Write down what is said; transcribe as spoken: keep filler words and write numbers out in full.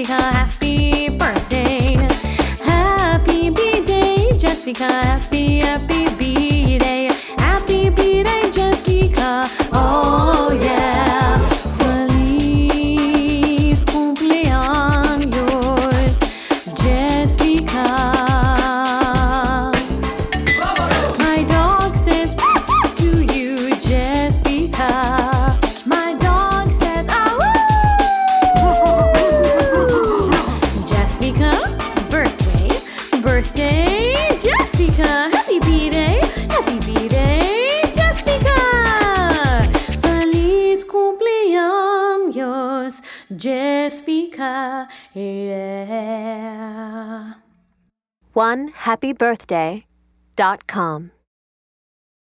Jessica, happy birthday. Happy B-Day, Jessica, happy, happy B-Day. Happy B-Day, Jessica, oh yeah. Feliz cumpleaños, Jessica. My dog says to you, Jessica. My dog says, ah, woo! Jessica, birthday, birthday, Jessica. Happy B-Day, happy B-Day, Jessica. Feliz cumpleaños, Jessica, yeah. one happy birthday dot com